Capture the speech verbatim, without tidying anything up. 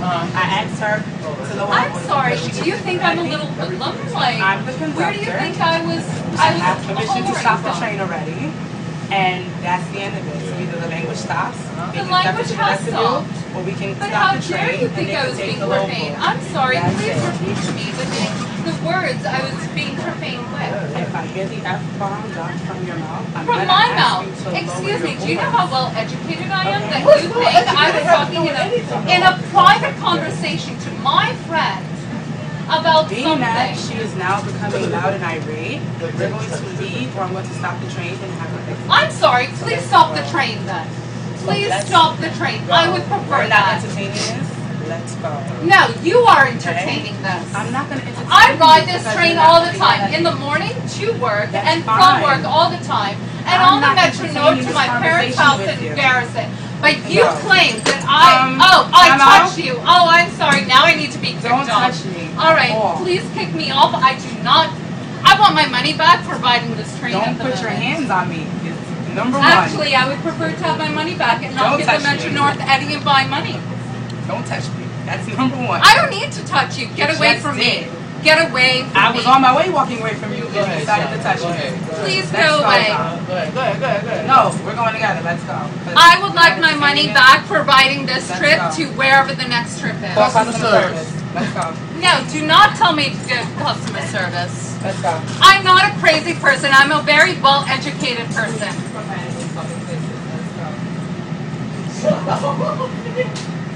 Uh-huh. I asked her to lower I'm her sorry, voice. do you think I'm a little hoodlum? Like, I'm the conductor. where do you think I was, I I was have permission to stop the from? train already, and that's the end of it. So either the language stops, The it can language step into has the vestibule, stopped. or we can But stop how the dare train you and think they I can was take being the profaned? local. I'm sorry, That's please it. repeat to me the, the words I was being profaned with. If I hear the F bomb drop from your mouth, I'm From gonna my ask mouth. you to Excuse lower me, your do you know voice. how well educated I am Okay. that What's you well think I was educated have to talking do in with a, anything? in a private conversation to my friend about Being that something? she is now becoming loud and irate, we're going to leave or I'm going to stop the train and have her fix it. I'm sorry, please stop the train then. Please Let's stop the train. I would prefer We're not that. entertaining this. Let's go. No, you are entertaining this. I'm not going to entertain I you ride this because train you're not all the being time, honest. in the morning to work That's and from fine. work all the time, and I'm on the not Metro entertaining North to this my parents' conversation house with in you. Garrison. But you No. claim that I, Um, oh, I time out. touched you. Oh, I'm sorry. Now I need to be kicked Don't off. touch me. All right, at all. please kick me off. I do not. I want my money back for riding this train. Don't at the put your moment. hands on me. It's number one. Actually, I would prefer to have my money back and not Don't give the touch Metro me. North any of my money. Don't touch me. That's number one. I don't need to touch you. Get You away just from did. me. Get away from I me. was on my way walking away from you Go and you ahead, decided Sean. to touch Go me. ahead. Go ahead. Please Let's go go, away. Tom. Go ahead, go ahead, go ahead, go ahead. No, we're going together. Let's go. 'Cause I would like you're my money entertaining back for riding this Let's trip go. to wherever the next trip is. Call Customer customer service. service. Let's go. No, do not tell me to get customer service. Let's go. I'm not a crazy person. I'm a very well-educated person. Let's go.